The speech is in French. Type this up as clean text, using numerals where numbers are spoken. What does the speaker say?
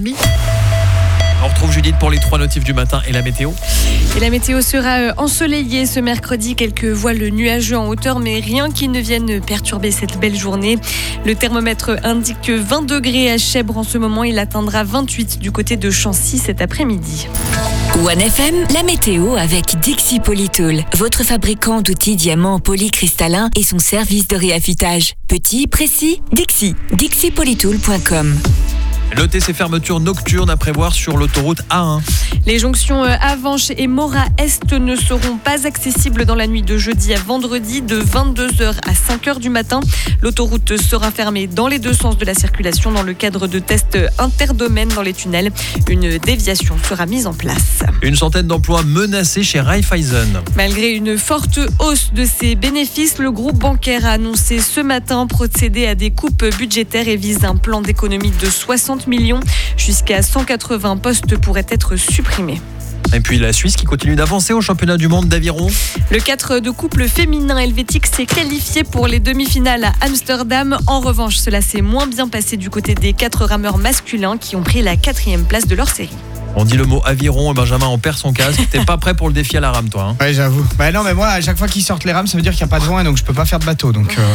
8h30. On retrouve Judith pour les 3 notifs du matin et la météo. Et la météo sera ensoleillée ce mercredi, quelques voiles nuageux en hauteur, mais rien qui ne vienne perturber cette belle journée. Le thermomètre indique 20 degrés à Chèvres en ce moment, il atteindra 28 du côté de Chancy cet après-midi. OneFM, la météo avec Dixie Polytool, votre fabricant d'outils diamants polycristallins et son service de réaffûtage. Petit, précis, Dixie. DixiePolytool.com. Notez ces fermetures nocturnes à prévoir sur l'autoroute A1. Les jonctions Avenches et Morat-Est ne seront pas accessibles dans la nuit de jeudi à vendredi de 22h à 5h du matin. L'autoroute sera fermée dans les deux sens de la circulation dans le cadre de tests interdomaines dans les tunnels. Une déviation sera mise en place. Une centaine d'emplois menacés chez Raiffeisen. Malgré une forte hausse de ses bénéfices, le groupe bancaire a annoncé ce matin procéder à des coupes budgétaires et vise un plan d'économie de 60 millions. Jusqu'à 180 postes pourraient être supprimés. Et puis la Suisse qui continue d'avancer au championnat du monde d'aviron. Le 4 de couple féminin helvétique s'est qualifié pour les demi-finales à Amsterdam. En revanche, cela s'est moins bien passé du côté des 4 rameurs masculins qui ont pris la 4e place de leur série. On dit le mot aviron et Benjamin en perd son casque. T'es pas prêt pour le défi à la rame, toi, hein? Ouais, j'avoue. Bah non, mais moi, à chaque fois qu'ils sortent les rames, ça veut dire qu'il n'y a pas de vent et donc je peux pas faire de bateau. Donc